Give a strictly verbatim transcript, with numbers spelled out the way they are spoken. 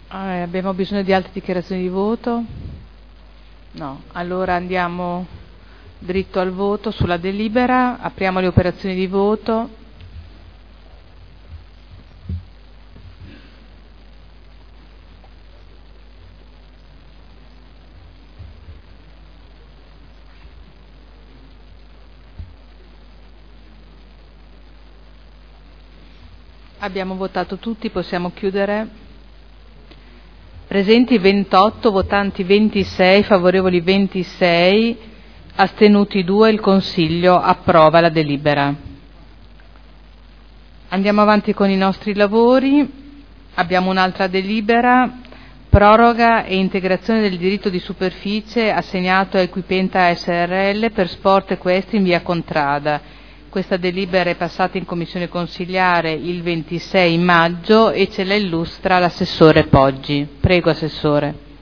Eh, abbiamo bisogno di altre dichiarazioni di voto? No, allora andiamo dritto al voto sulla delibera, apriamo le operazioni di voto. Abbiamo votato tutti, possiamo chiudere. Presenti ventotto, votanti ventisei, favorevoli ventisei, astenuti due, il Consiglio approva la delibera. Andiamo avanti con i nostri lavori, abbiamo un'altra delibera, proroga e integrazione del diritto di superficie assegnato a Equipenta S R L per sport equestri in via Contrada. Questa delibera è passata in commissione consiliare il ventisei maggio e ce la illustra l'assessore Poggi. Prego, Assessore.